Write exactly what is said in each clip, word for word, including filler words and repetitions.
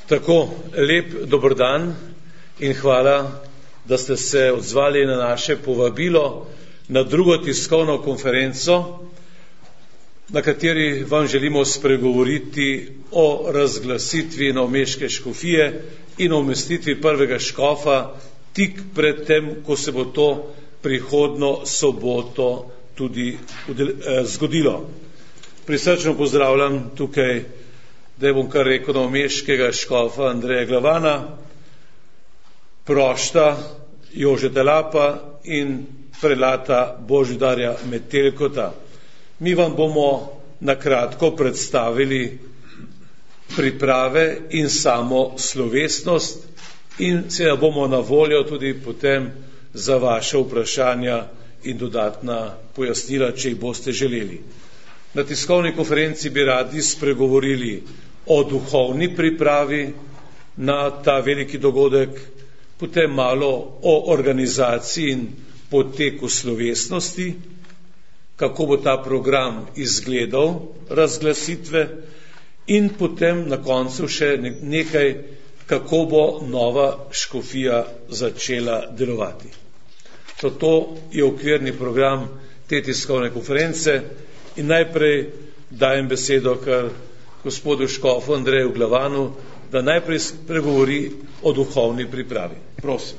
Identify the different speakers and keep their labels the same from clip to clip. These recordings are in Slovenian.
Speaker 1: Tako, lep dober dan in hvala, da ste se odzvali na naše povabilo na drugo tiskovno konferenco, na kateri vam želimo spregovoriti o razglasitvi novomeške škofije in o umestitvi prvega škofa tik pred tem, ko se bo to prihodnjo soboto tudi zgodilo. Prisrčno pozdravljam tukaj, da bom kar rekel, novomeškega škofa Andreja Glavana, prošta Jožeta Lapa in prelata Božidarja Metelkota. Mi vam bomo na kratko predstavili priprave in samo slovesnost in seveda bomo na voljo tudi potem za vaše vprašanja in dodatna pojasnila, če jih boste želeli. Na tiskovni konferenci bi radi spregovorili o duhovni pripravi na ta veliki dogodek, potem malo o organizaciji in poteku slovesnosti, kako bo ta program izgledal razglasitve in potem na koncu še nekaj, kako bo nova škofija začela delovati. To je okvirni program te tiskovne konference in najprej dajem besedo kar gospodu škofu Andreju Glavanu, da najprej spregovori o duhovni pripravi. Prosim.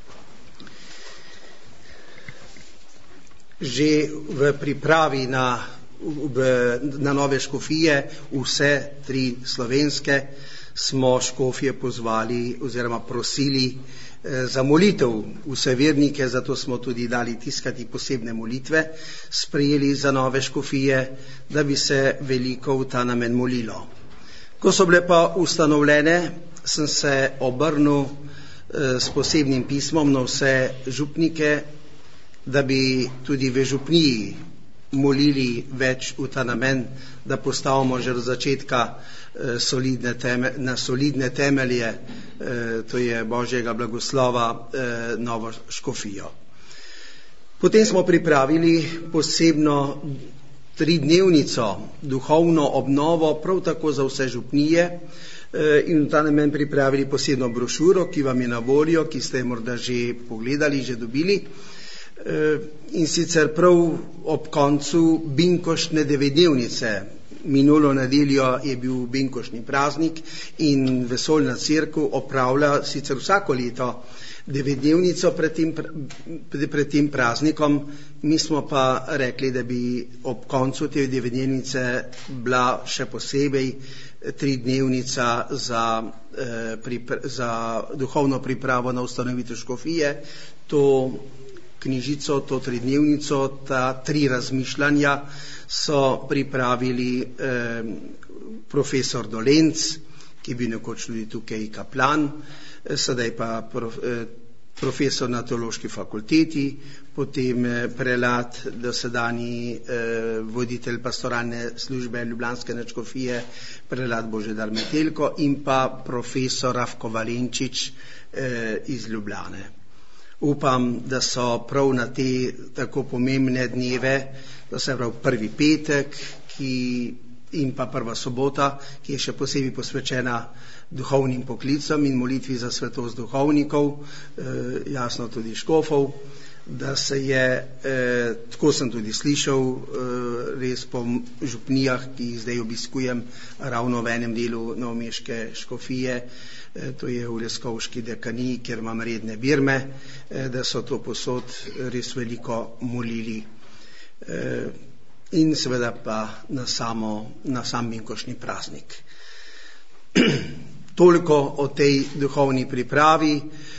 Speaker 2: Že v pripravi na, v, na nove škofije, vse tri slovenske, smo škofje pozvali oziroma prosili eh, za molitev vse vernike, zato smo tudi dali tiskati posebne molitve, sprejeli za nove škofije, da bi se veliko v ta namen molilo. Ko so bile pa ustanovljene, sem se obrnil eh, s posebnim pismom na vse župnike, da bi tudi v župniji molili več v ta namen, da postavimo že od začetka eh, solidne teme, na solidne temelje, eh, to je Božjega blagoslova, eh, novo škofijo. Potem smo pripravili posebno tridnevnico, duhovno obnovo, prav tako za vse župnije, eh, in v ta namen pripravili posebno brošuro, ki vam je na voljo, ki ste morda že pogledali, že dobili. In sicer prav ob koncu binkoštne devetdnevnice. Minulo nedeljo je bil binkoštni praznik in vesoljna cerkev opravlja sicer vsako leto devetdnevnico pred tem, pred tem praznikom. Mi smo pa rekli, da bi ob koncu te devetdnevnice bila še posebej tridnevnica za, eh, pripra- za duhovno pripravo na ustanovitev škofije. To knjižico, to tridnevnico, ta tri razmišljanja so pripravili eh, profesor Dolenc, ki bi nekoč tudi tukaj kaplan, eh, sedaj pa prof, eh, profesor na teološki fakulteti, potem eh, prelat dosedanji eh, voditelj pastoralne službe Ljubljanske nadškofije, prelat Božidar Metelko in pa profesor Rafko Valenčič eh, iz Ljubljane. Upam, da so prav na te tako pomembne dneve, da se prav prvi petek ki, in pa prva sobota, ki je še posebej posvečena duhovnim poklicom in molitvi za svetost duhovnikov, eh, jasno tudi škofov, da se je, eh, tako sem tudi slišal, eh, res po župnijah, ki jih zdaj obiskujem ravno v enem delu novomeške škofije, to je v Leskovški dekaniji, kjer imam redne birme, da so to posod res veliko molili. In seveda pa na, samo, na sam binkoštni praznik. Toliko o tej duhovni pripravi.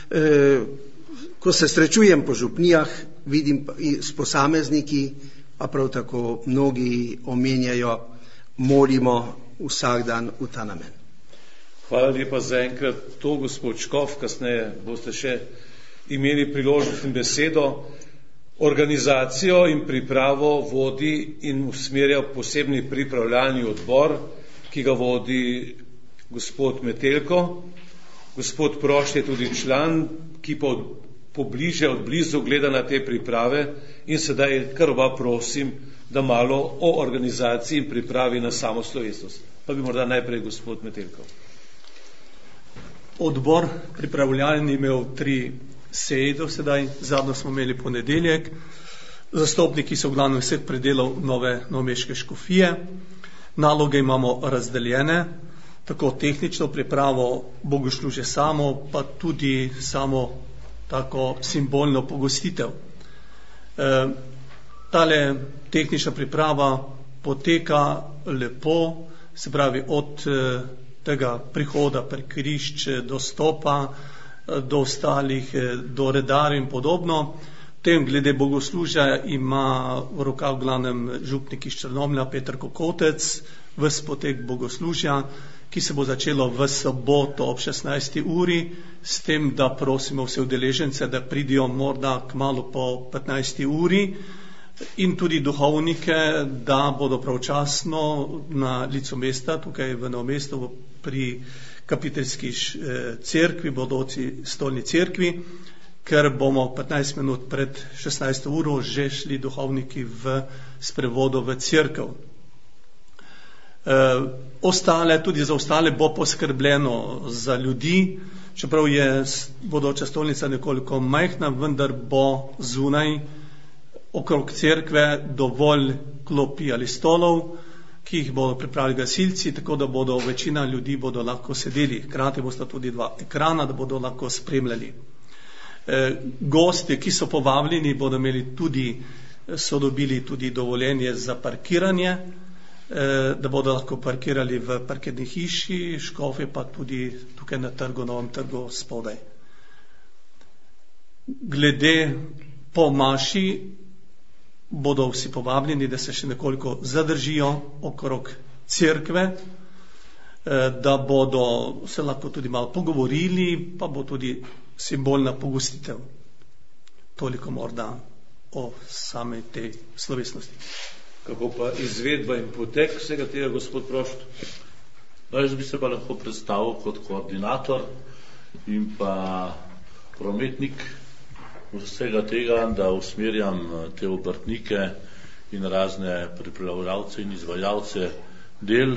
Speaker 2: Ko se srečujem po župnijah, vidim s posamezniki, pa prav tako mnogi omenjajo, molimo vsak dan v ta namen.
Speaker 1: Hvala lepa za enkrat to, gospod škof, kasneje boste še imeli priložnost in besedo. Organizacijo in pripravo vodi in usmerja posebni pripravljalni odbor, ki ga vodi gospod Metelko. Gospod Prošt je tudi član, ki pa od, pobliže od blizu gleda na te priprave in sedaj kar oba prosim, da malo o organizaciji in pripravi na samo slovesnost. Pa bi morda najprej gospod Metelko.
Speaker 3: Odbor pripravljalni imel tri seje do sedaj, zadnjo smo imeli ponedeljek. Zastopniki so v glavnem vseh predelov nove novomeške škofije. Naloge imamo razdeljene, tako tehnično pripravo bogoslužje samo, pa tudi samo tako simbolno pogostitev. E, tale tehnična priprava poteka lepo, se pravi od e, tega prihoda pri križ, dostopa do ostalih, do redarjev in podobno. Tem glede bogoslužja ima v rokah v glavnem župnik iz Črnomlja Peter Kokotec, ves potek bogoslužja, ki se bo začelo v soboto ob šestnajsti uri, s tem, da prosimo vse udeležence, da pridijo morda kmalu po petnajsti uri, in tudi duhovnike, da bodo pravčasno na licu mesta, tukaj v Novem mestu pri kapiteljski cerkvi, bodoči stolni cerkvi, ker bomo petnajst minut pred šestnajsto uro že šli duhovniki v sprevodu v cerkev. E, ostale, tudi za ostale bo poskrbljeno za ljudi, čeprav je bodoča stolnica nekoliko majhna, vendar bo zunaj okrog cerkve dovolj klopi ali stolov, ki jih bodo pripravili gasilci, tako da bodo večina ljudi bodo lahko sedeli. Hkrati bosta tudi dva ekrana, da bodo lahko spremljali. E, gosti, ki so povabljeni, bodo imeli tudi, so dobili tudi dovoljenje za parkiranje, e, da bodo lahko parkirali v parkirni hiši, škofje pa tudi tukaj na trgu, Novem trgu spodaj. Glede po maši bodo vsi povabljeni, da se še nekoliko zadržijo okrog cerkve, da bodo se lahko tudi malo pogovorili, pa bo tudi simbolna pogostitev. Toliko morda o samej tej slovesnosti.
Speaker 4: Kako pa izvedba in potek vsega tega, gospod Prošt? No, jaz bi se pa lahko predstavil kot koordinator in pa prometnik vsega tega, da usmerjam te obrtnike in razne pripravljalce in izvajalce del,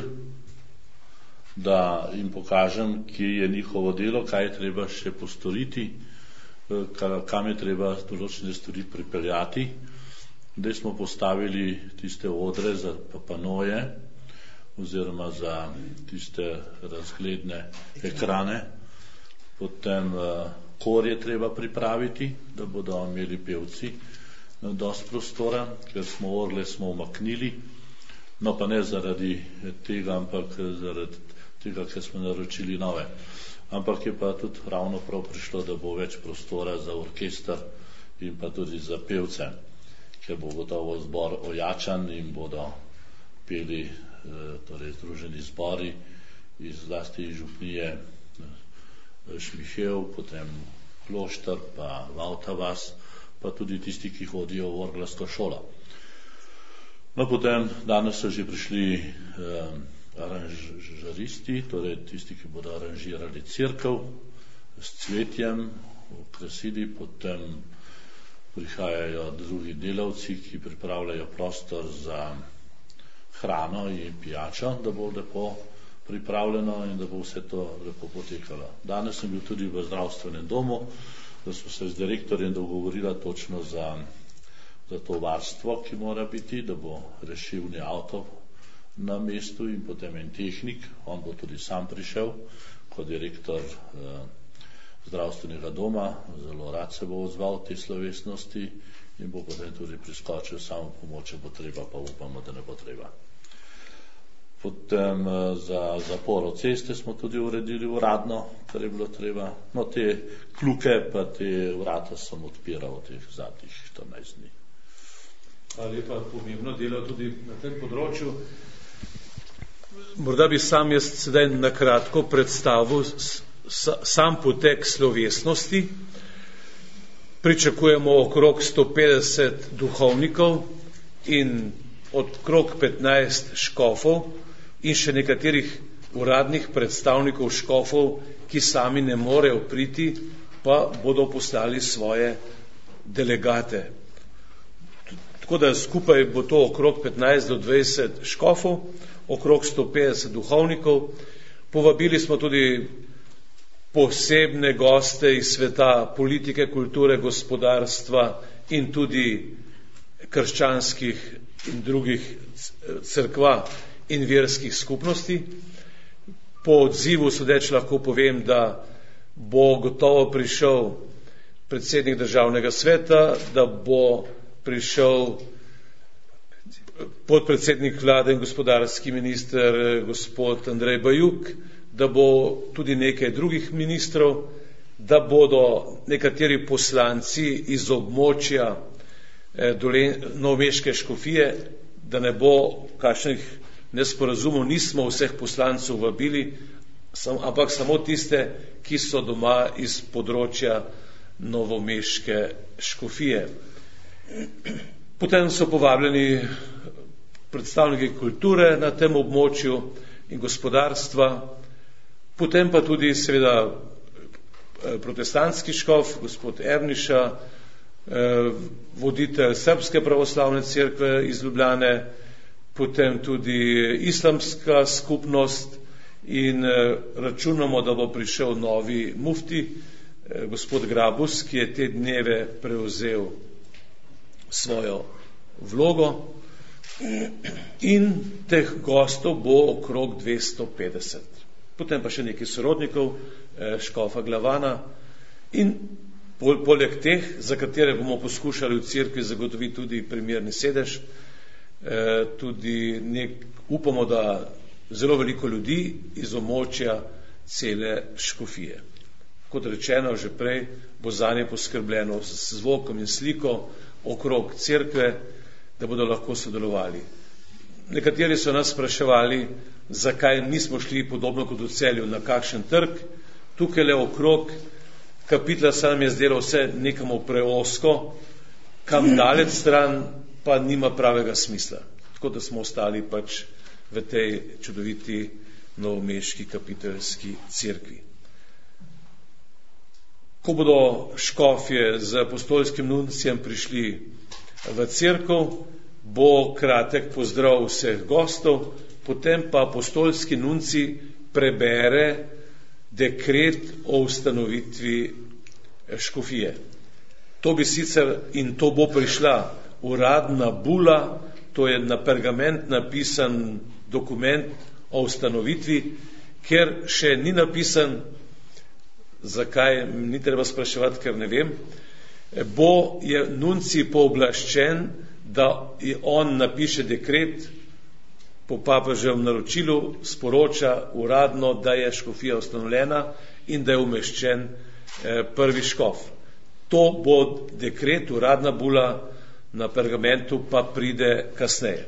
Speaker 4: da jim pokažem, kje je njihovo delo, kaj je treba še postoriti, kam je treba določene stvari pripeljati. Zdaj smo postavili tiste odre za panoje oziroma za tiste razgledne ekrane, potem kor je treba pripraviti, da bodo imeli pevci dosti prostora, ker smo orgle smo umaknili, no pa ne zaradi tega, ampak zaradi tega, ker smo naročili nove. Ampak je pa tudi ravno prav prišlo, da bo več prostora za orkester in pa tudi za pevce, ker bo gotovo zbor ojačan in bodo peli torej združeni zbori iz zlasti iz župnije Šmihev, potem Kloštar, pa Valtavas, pa tudi tisti, ki hodijo v orglasto šolo. No, potem danes so že prišli eh, aranžaristi, torej tisti, ki bodo aranžirali cerkev s cvetjem, okrasili, potem prihajajo drugi delavci, ki pripravljajo prostor za hrano in pijačo, da bo lepo pripravljeno in da bo vse to lepo potekalo. Danes sem bil tudi v zdravstvenem domu, da smo se z direktorjem dogovorila točno za, za to varstvo, ki mora biti, da bo rešilni avto na mestu in potem en tehnik, on bo tudi sam prišel kot direktor eh, zdravstvenega doma, zelo rad se bo odzval te slovesnosti in bo potem tudi priskočil samo pomoč, če bo treba, pa upamo, da ne bo treba. Potem za zaporo ceste smo tudi uredili uradno, kar je bilo treba. No, te kluke pa te vrata sem odpiral teh zadnjih štirinajst dni.
Speaker 1: Ali pa pomembno delo tudi na tem področju. Morda bi sam jaz sedaj na kratko predstavil sam potek slovesnosti. Pričakujemo okrog sto petdeset duhovnikov in okrog petnajst škofov in še nekaterih uradnih predstavnikov škofov, ki sami ne morejo priti, pa bodo poslali svoje delegate. Tako da skupaj bo to okrog petnajst do dvajset škofov, okrog sto petdeset duhovnikov. Povabili smo tudi posebne goste iz sveta politike, kulture, gospodarstva in tudi krščanskih in drugih cerkva in verskih skupnosti. Po odzivu sodeč lahko povem, da bo gotovo prišel predsednik državnega sveta, da bo prišel podpredsednik vlade in gospodarski minister gospod Andrej Bajuk, da bo tudi nekaj drugih ministrov, da bodo nekateri poslanci iz območja novomeške škofije, da ne bo kakšnih nesporazumov, nismo vseh poslancev vabili, ampak samo tiste, ki so doma iz področja novomeške škofije. Potem so povabljeni predstavniki kulture na tem območju in gospodarstva, potem pa tudi seveda protestantski škof, gospod Erniša, voditelj Srbske pravoslavne cerkve iz Ljubljane, potem tudi islamska skupnost in računamo, da bo prišel novi mufti, gospod Grabus, ki je te dneve prevzel svojo vlogo, in teh gostov bo okrog dvesto petdeset. Potem pa še nekaj sorodnikov, škofa Glavana in poleg teh, za katere bomo poskušali v cerkvi zagotoviti tudi primerni sedež, tudi nek, upamo, da zelo veliko ljudi iz območja cele škofije. Kot rečeno že prej, bo zanje poskrbljeno s zvokom in sliko okrog cerkve, da bodo lahko sodelovali. Nekateri so nas spraševali, zakaj nismo šli podobno kot v Celju na kakšen trg. Tukaj le okrog kapitla se nam je zdelo vse nekamo preosko, kam daleč stran pa nima pravega smisla. Tako da smo ostali pač v tej čudoviti novomeški kapiteljski cerkvi. Ko bodo škofje z apostolskim nuncijem prišli v cerkev, bo kratek pozdrav vseh gostov, potem pa apostolski nunci prebere dekret o ustanovitvi škofije. To bi sicer, in to bo prišla uradna bula, to je na pergament napisan dokument o ustanovitvi, ker še ni napisan, zakaj, ni treba spraševati, ker ne vem, bo je nunci pooblaščen, da je on napiše dekret po papeževem naročilu, sporoča uradno, da je škofija ustanovljena in da je umeščen prvi škof. To bo dekret, uradna bula na pergamentu pa pride kasneje.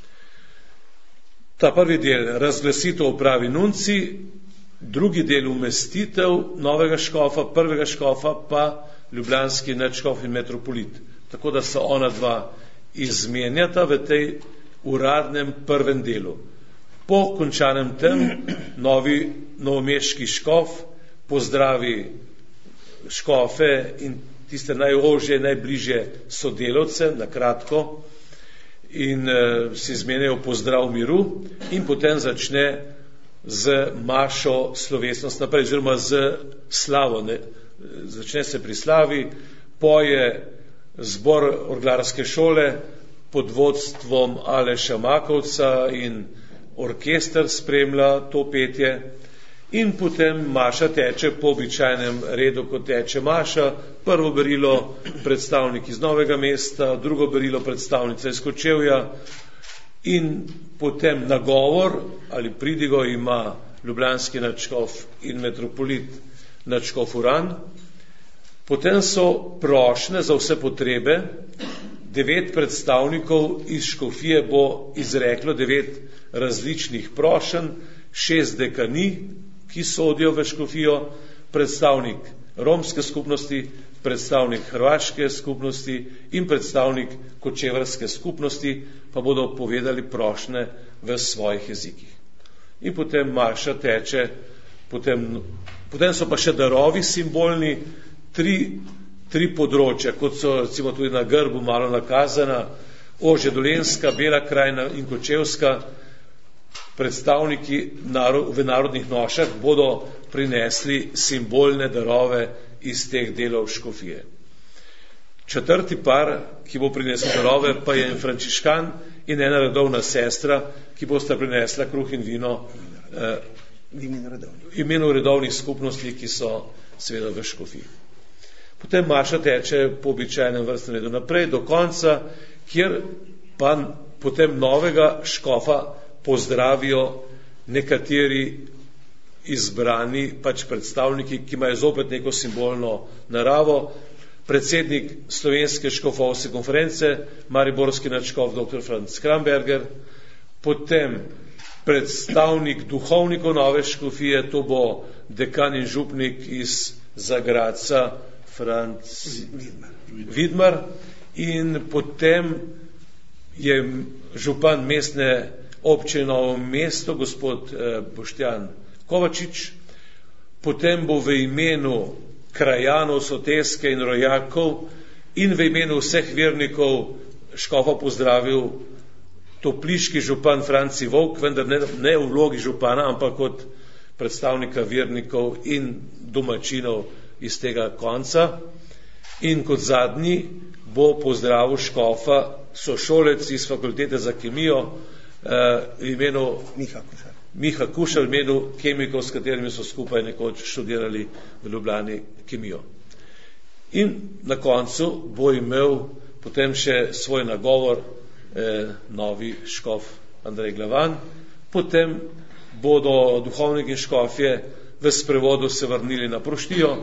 Speaker 1: Ta prvi del, razglasitev opravi nunci, drugi del, umestitev novega škofa, prvega škofa pa ljubljanski nadškof in metropolit. Tako da se ona dva izmenjata v tej uradnem prvem delu. Po končanem tem novi novomeški škof pozdravi škofe in tiste najožje, najbližje sodelavce, na kratko, in uh, si izmenjajo pozdrav miru in potem začne z mašo slovesnost naprej, oziroma z slavo. Ne? Začne se pri slavi, poje zbor orglarske šole pod vodstvom Aleša Makovca in orkester spremlja to petje in potem maša teče po običajnem redu, kot teče maša. Prvo berilo predstavnik iz Novega mesta, drugo berilo predstavnica iz Kočevja in potem nagovor ali pridigo ima ljubljanski nadškof in metropolit nadškof Uran. Potem so prošnje za vse potrebe. Devet predstavnikov iz škofije bo izreklo devet različnih prošenj, šest dekani, ki sodijo v škofijo, predstavnik romske skupnosti, predstavnik hrvaške skupnosti in predstavnik kočevarske skupnosti, pa bodo povedali prošnje v svojih jezikih. In potem maša teče, potem, potem so pa še darovi simbolni, tri, tri področja, kot so recimo tudi na grbu malo nakazana, Ožje Dolenjska, Bela krajina in Kočevska. predstavniki v narodnih nošah bodo prinesli simbolne darove iz teh delov škofije. Četrti par, ki bo prinesel darove, pa je en frančiškan in ena redovna sestra, ki bosta prinesla kruh in vino eh, v imenu redovnih skupnosti, ki so seveda v škofiji. Potem maša teče po običajnem vrstnem redu naprej do konca, kjer pa potem novega škofa pozdravijo nekateri izbrani pač predstavniki, ki imajo zopet neko simbolno naravo. Predsednik Slovenske škofovske konference, mariborski nadškof dr. Franc Kramberger, potem predstavnik duhovnikov nove škofije, to bo dekan in župnik iz Zagradca, Franc Vidmar, in potem je župan mestne občine Novo mesto, gospod Boštjan Kovačič, potem bo v imenu krajanov, soteske in rojakov in v imenu vseh vernikov škofa pozdravil topliški župan Franci Vovk, vendar ne, ne v vlogi župana, ampak kot predstavnika vernikov in domačinov iz tega konca. In kot zadnji bo pozdravil škofa sošolec iz fakultete za kemijo eh, v imenu
Speaker 2: Miha Kušar.
Speaker 1: Miha Kušar, v imenu kemikov, s katerimi so skupaj nekoč študirali v Ljubljani kemijo. In na koncu bo imel potem še svoj nagovor eh, novi škof Andrej Glavan, potem bodo duhovniki in škofje v sprevodu se vrnili na proštijo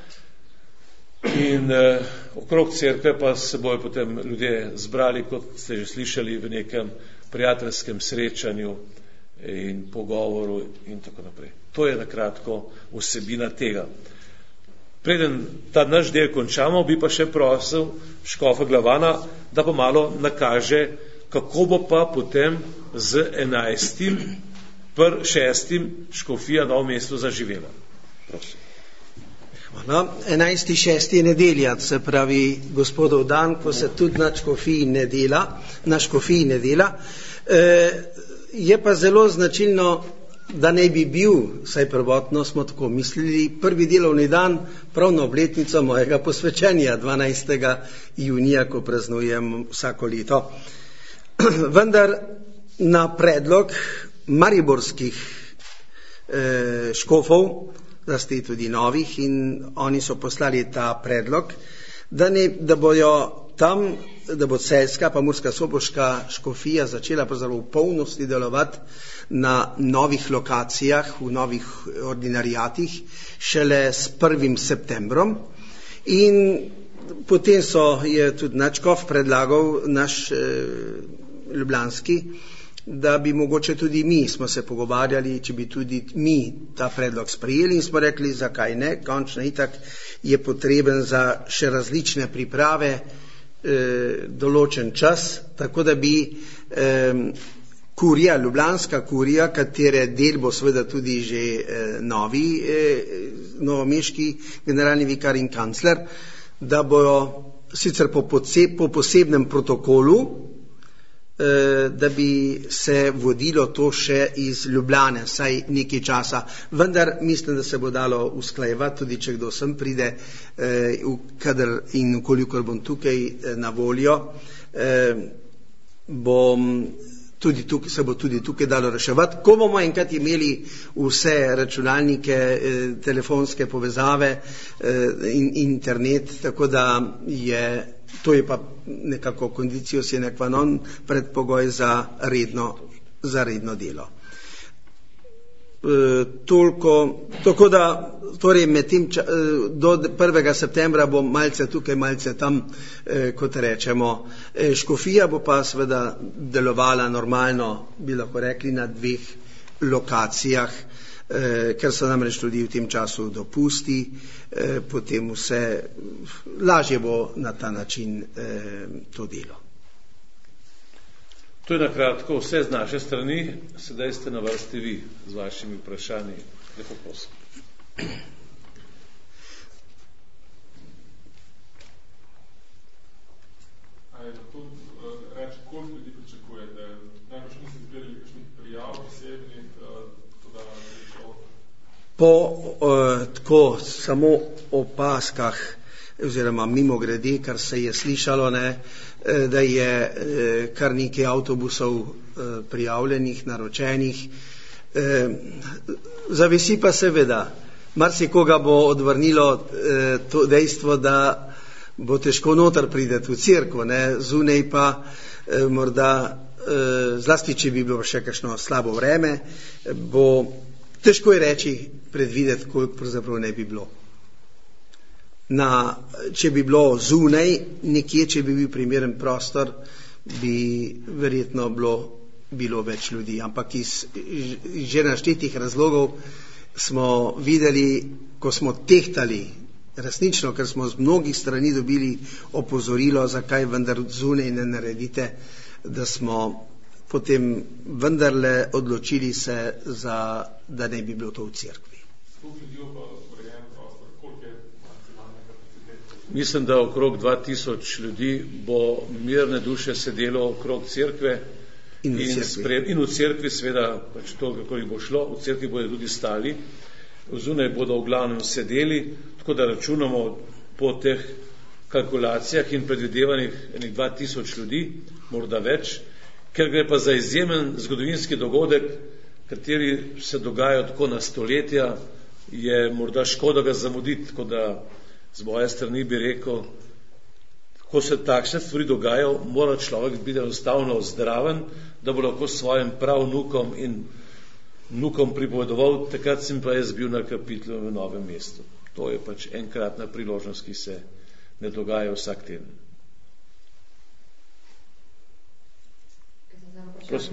Speaker 1: in eh, okrog cerkve pa se bojo potem ljudje zbrali, kot ste že slišali, v nekem prijateljskem srečanju in pogovoru in tako naprej. To je nakratko vsebina tega. Preden ta naš del končamo, bi pa še prosil škofa Glavana, da pa malo nakaže, kako bo pa potem z enajstim pr šestim škofija Novo mesto zaživela. Prosim.
Speaker 2: Hvala. enajsti šesti je nedelja, se pravi gospodov dan, ko se tudi na škofiji ne dela, na škofiji ne dela. E, je pa zelo značilno, da ne bi bil, saj prvotno smo tako mislili, prvi delovni dan prav na obletnico mojega posvečenja, dvanajstega junija, ko praznujem vsako leto. Vendar na predlog mariborskih eh, škofov, da ste tudi novih, in oni so poslali ta predlog, da, ne, da bojo tam, da bo celjska pa murska-soboška škofija začela v polnosti delovati na novih lokacijah, v novih ordinarijatih, šele s prvim septembrom. In potem so, je tudi nadškof predlagal, naš eh, ljubljanski, da bi mogoče tudi mi smo se pogovarjali, če bi tudi mi ta predlog sprejeli, in smo rekli, zakaj ne, končno itak je potreben za še različne priprave eh, določen čas, tako da bi eh, kurija, ljubljanska kurija, katere del bo seveda tudi že eh, novi eh, novomeški generalni vikar in kancler, da bojo sicer po, podseb, po posebnem protokolu, da bi se vodilo to še iz Ljubljane, saj nekaj časa. Vendar mislim, da se bo dalo usklajevati, tudi če kdo sem pride, kadar in kolikor bom tukaj na voljo, bom tudi tukaj, se bo tudi tukaj dalo reševati. Ko bomo enkrat imeli vse računalnike, telefonske povezave in internet, tako da je to je pa nekako kondicijo sine qua non, predpogoj za redno, za redno delo. E, toliko, tako da, torej med tem, do prvega septembra bo malce tukaj, malce tam, e, kot rečemo. E, škofija bo pa seveda delovala normalno, bi lahko rekli, na dveh lokacijah, Eh, ker so namreč tudi v tem času dopusti, eh, potem vse lažje bo na ta način eh, to delo.
Speaker 1: To je nakratko vse z naše strani, sedaj ste na vrsti vi z vašimi vprašanji. Lepo prosim.
Speaker 5: A je lahko reči, koliko ljudi pričakujete? Najbolj niste zbirali kakšnih prijav, posebej?
Speaker 2: Po uh, tako samo opaskah oziroma mimo grede, kar se je slišalo, ne, da je eh, kar nekaj avtobusov eh, prijavljenih, naročenih. Eh, zavisi pa seveda, marsikoga bo odvrnilo eh, to dejstvo, da bo težko noter prideti v cerkev, ne, zunaj pa eh, morda, eh, zlasti če bi bilo še kakšno slabo vreme, bo težko je reči, predvideti, koliko pravzaprav ne bi bilo. Na, če bi bilo zunaj, nekje, če bi bil primeren prostor, bi verjetno bilo, bilo več ljudi. Ampak iz že naštetih razlogov smo videli, ko smo tehtali, resnično, ker smo z mnogih strani dobili opozorilo, zakaj vendar zunaj ne naredite, da smo potem vendarle odločili se, za, da ne bi bilo to v cerkvi.
Speaker 1: Mislim, da okrog dva tisoč ljudi bo mirne duše sedelo okrog cerkve
Speaker 2: in v cerkvi,
Speaker 1: in, spred, in v cerkvi seveda, pač to, kako jih bo šlo, v cerkvi bodo tudi stali, zunaj bodo v glavnem sedeli, tako da računamo po teh kalkulacijah in predvidevanjih enih dva tisoč ljudi, morda več, ker gre pa za izjemen zgodovinski dogodek, kateri se dogaja tako na stoletja, je morda škoda ga zamuditi, tako da z moje strani bi rekel, ko se takšne stvari dogajajo, mora človek biti enostavno zdraven, da bo lahko svojim pravnukom in vnukom pripovedoval, takrat sem pa jaz bil na kapitlu v Novem mestu. To je pač enkratna priložnost, ki se ne dogaja vsak teden. Prosim.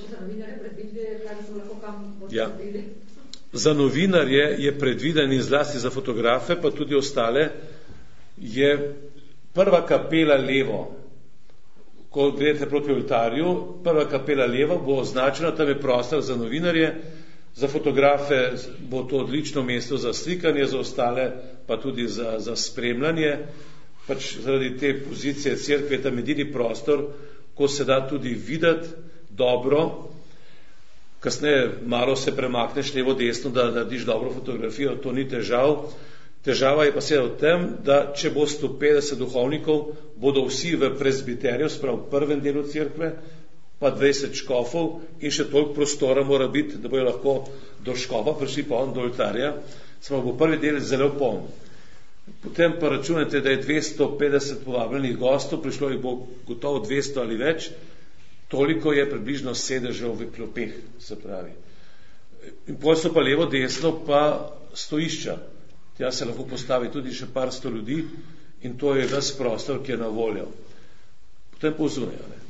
Speaker 1: Ja. Za novinarje je predviden in zlasti za fotografe, pa tudi ostale, je prva kapela levo. Ko gledate proti oltarju, prva kapela levo bo označena, tam je prostor za novinarje, za fotografe bo to odlično mesto za slikanje, za ostale pa tudi za, za spremljanje. Pač zaradi te pozicije cerkve je tam edini prostor, ko se da tudi videti dobro, kasneje malo se premakneš levo desno, da narediš dobro fotografijo, to ni težav. Težava je pa seveda v tem, da če bo sto petdeset duhovnikov, bodo vsi v prezbiterju, sprav v prvem delu cerkve, pa dvajset škofov in še toliko prostora mora biti, da bojo lahko do škofa prišli pa on do oltarja, smo bo prvi del zelo poln. Potem pa računate, da je dvesto petdeset povabljenih gostov, prišlo jih bo gotovo dvesto ali več, toliko je približno sedežev v klopeh, se pravi. In potem so pa levo, desno pa stojišča. Tja se lahko postavi tudi še par sto ljudi in to je ves prostor, ki je na voljo. Potem pa vzunaj, ne.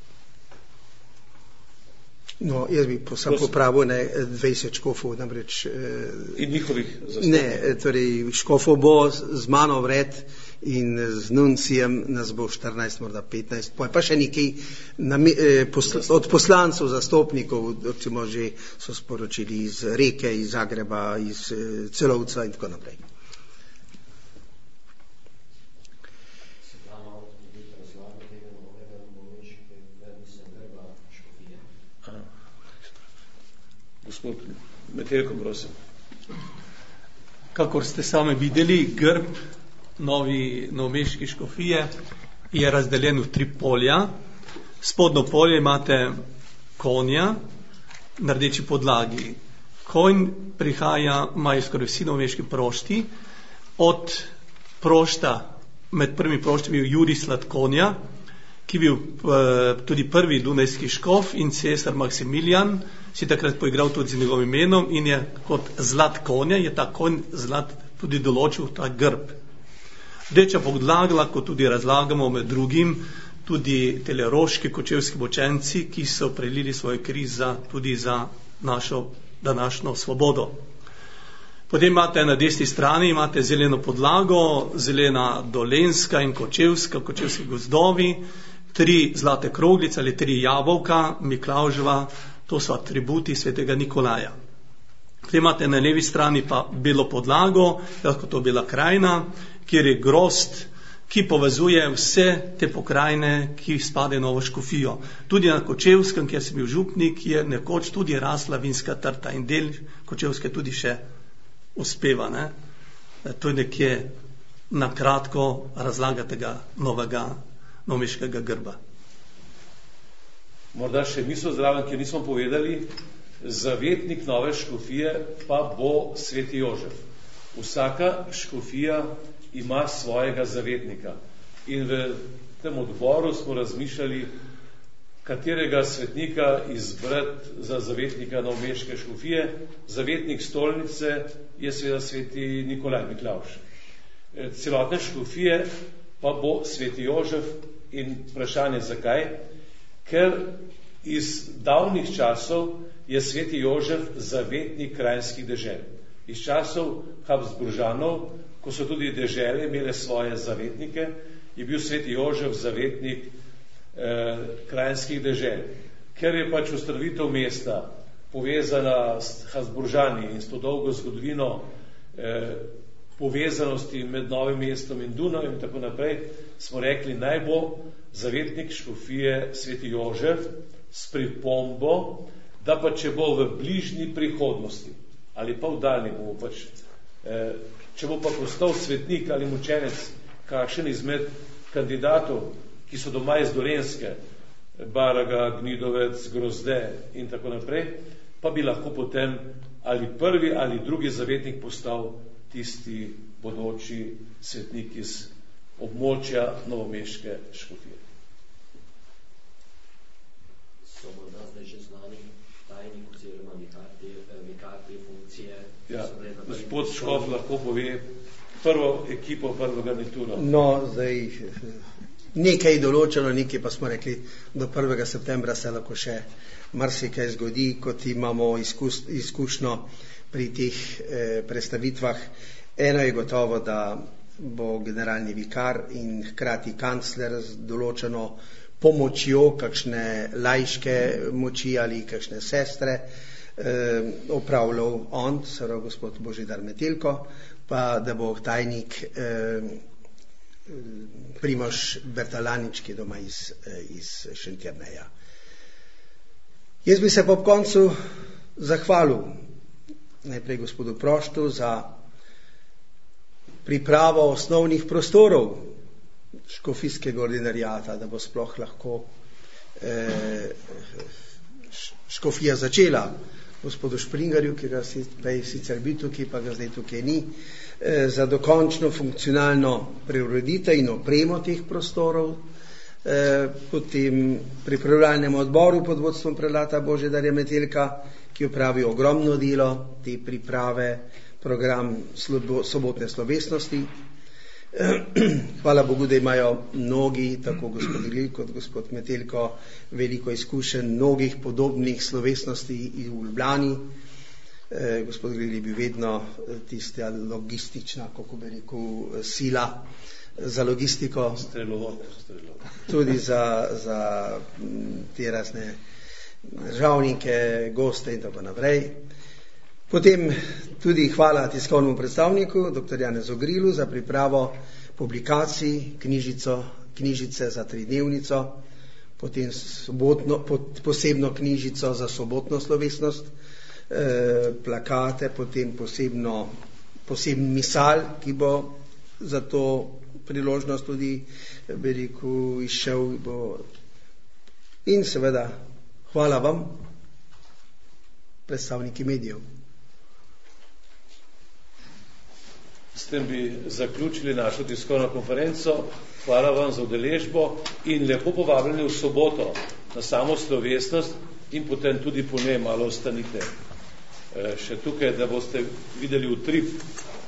Speaker 2: No, jaz bi sam popravil, ne, dvajset škofov, namreč... Eh,
Speaker 1: in njihovih zastopnikov.
Speaker 2: Ne, torej, škofov bo z mano vred in z nuncijem nas bo štirinajst, morda petnajst, pa še nekaj na, eh, posl od poslancov, zastopnikov, recimo že so sporočili iz Reke, iz Zagreba, iz eh, Celovca in tako naprej.
Speaker 1: Gospod Metelko, prosim.
Speaker 3: Kakor ste sami videli, grb novi novomeške škofije je razdeljen v tri polja. Spodnjo polje imate konja na rdeči podlagi. Konj prihaja, imajo skoraj vsi novomeški prošti. Od prošta, med prvimi proštami je Jurij Sladkonja, ki je bil uh, tudi prvi dunajski škof in cesar Maksimilijan, si takrat poigral tudi z njegovim imenom in je kot zlat konja, je ta konj zlat tudi določil ta grb. Rdeča podlaga, lahko tudi razlagamo med drugim, tudi teleroški kočevski bočenci, ki so prelili svoj kri za, tudi za našo današnjo svobodo. Potem imate na desni strani imate zeleno podlago, zelena dolenska in kočevska, kočevski gozdovi, tri zlate kroglice ali tri jabolka, Miklavževa, to so atributi svetega Nikolaja. Potem imate na levi strani pa belo podlago, lahko to bela krajina, kjer je grozd, ki povezuje vse te pokrajine, ki spadajo novo škofijo. Tudi na Kočevskem, kjer sem bil župnik, je nekoč tudi rasla vinska trta in del Kočevske tudi še uspeva. Ne? To je nekje na kratko razlaga tega novega novomeškega grba.
Speaker 1: Morda še misel zraven, ki nismo povedali, zavetnik nove škofije pa bo sveti Jožef. Vsaka škofija ima svojega zavetnika. In v tem odboru smo razmišljali, katerega svetnika izbrati za zavetnika novomeške škofije. Zavetnik stolnice je seveda sveti Nikolaj Miklavž. Celotne škofije pa bo sveti Jožef. In vprašanje zakaj? Ker iz davnih časov je sveti Jožef zavetnik krajinskih dežel. Iz časov Habsburžanov, ko so tudi dežele imele svoje zavetnike, je bil sveti Jožef zavetnik eh, krajinskih dežel. Ker je pač ustanovitev mesta povezana s Habsburžani in s to dolgo zgodovino eh, povezanosti med Novim mestom in Dunajem in tako naprej, smo rekli, naj bo zavetnik škofije sveti Jožef s pripombo, da pa če bo v bližnji prihodnosti ali pa v daljni bo pač, eh, če bo pa postal svetnik ali mučenec kakšen izmed kandidatov, ki so doma iz Dolenjske, Baraga, Gnidovec, Grozde in tako naprej, pa bi lahko potem ali prvi ali drugi zavetnik postal tisti bodoči svetnik iz območja novomeške škofije.
Speaker 5: So morda zdaj že znani tajnik oziroma vikar te, vikar te funkcije?
Speaker 1: Ja, gospod Škof lahko pove prvo ekipo, prvo garnituro.
Speaker 2: No, zdaj nekaj določeno, nekaj pa smo rekli, do prvega septembra se lahko še marsikaj zgodi, kot imamo izkus, izkušnjo pri teh eh, predstavitvah. Eno je gotovo, da bo generalni vikar in hkrati kancler z določeno pomočjo, kakšne laiške moči ali kakšne sestre, eh, opravljal on, seveda gospod Božidar Metelko, pa da bo tajnik eh, Primož Bertalanič, ki je doma iz, iz Šentjerneja. Jaz bi se po koncu zahvalil najprej gospodu Proštu za pripravo osnovnih prostorov škofijskega ordinarijata, da bo sploh lahko eh, škofija začela. Gospodu Špringarju, ki ga je sicer bil tukaj, pa ga zdaj tukaj ni, eh, za dokončno funkcionalno preureditev in opremo teh prostorov, eh, potem pripravljalnemu odboru pod vodstvom prelata Božidarja Metelka, ki opravi ogromno delo, te priprave, program sobotne slovesnosti. Hvala Bogu, da imajo mnogi, tako gospod Gril kot gospod Metelko, veliko izkušenj mnogih podobnih slovesnosti v Ljubljani. Eh, gospod Gril je bil vedno tista logistična, kako bi rekel, sila za logistiko,
Speaker 1: Strelovod, strelovod.
Speaker 2: Tudi za, za te razne državnike, goste in tako naprej. Potem tudi hvala tiskovnemu predstavniku, dr. Janezu Grilu, za pripravo publikacij, knjižico, knjižice za tridnevnico, potem sobotno, posebno knjižico za sobotno slovesnost, eh, plakate, potem posebno, poseben misal, ki bo za to priložnost tudi, bi rekel, izšel. Bo. In seveda, hvala vam, predstavniki medijev.
Speaker 1: S tem bi zaključili našo tiskovno konferenco. Hvala vam za udeležbo in lepo povabljeni v soboto na samo slovesnost in potem tudi po njej malo ostanite. E, še tukaj, da boste videli utrip